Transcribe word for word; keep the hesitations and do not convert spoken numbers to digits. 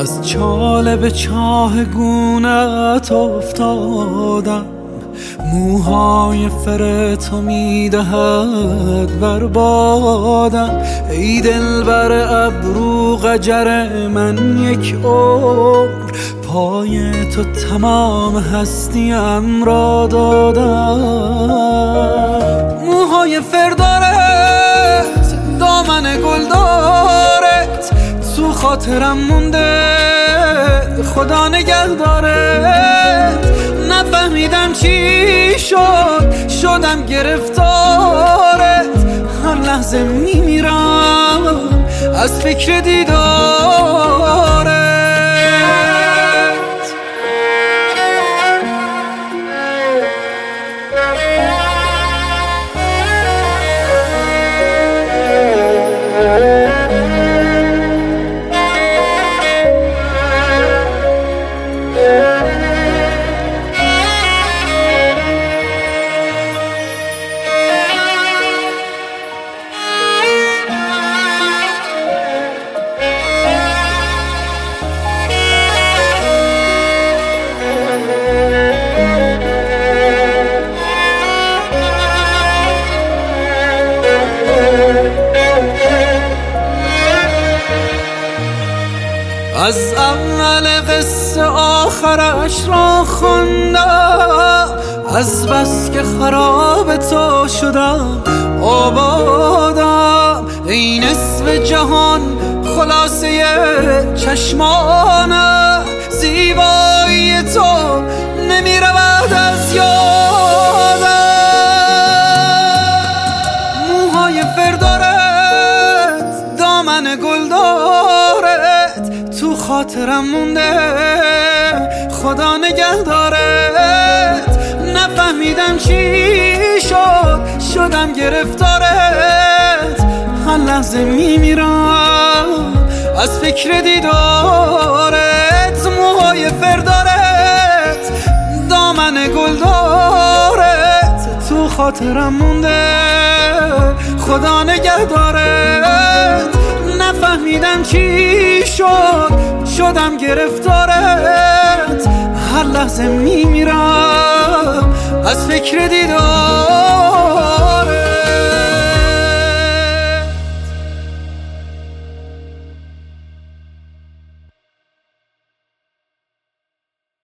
از چاله به چاه گونت افتادم، موهای فر تو میدهد بربادم. ای دلبر ابرو قجر من یک عمر، پای تو تمام هستیم را دادم. موهای فر دارت، دامن گل دارت، تو خاطرم مونده خدا نگه دارت. نفهمیدم چی شد، شدم گرفتارت، هر لحظه میمیرم از فکر دیدارت. از اول قصه آخرش را خوندم، از بس که خراب تو شدم آبادم. ای نصف جهان خلاصه چشمانه، زیبایی تو نمی رود از یادم. موهای فر دارت، دامن گل دارت، تو خاطرم مونده خدا نگه دارت. نفهمیدم چی شد، شدم گرفتارت، هر لحظه میمیرم از فکر دیدارت. موهای فر دارت، دامن گل دارت، تو خاطرم مونده خدا نگه دارت. نفهمیدم چی شد، شدم گرفتارت، هر لحظه میمیرم از فکر دیدارت.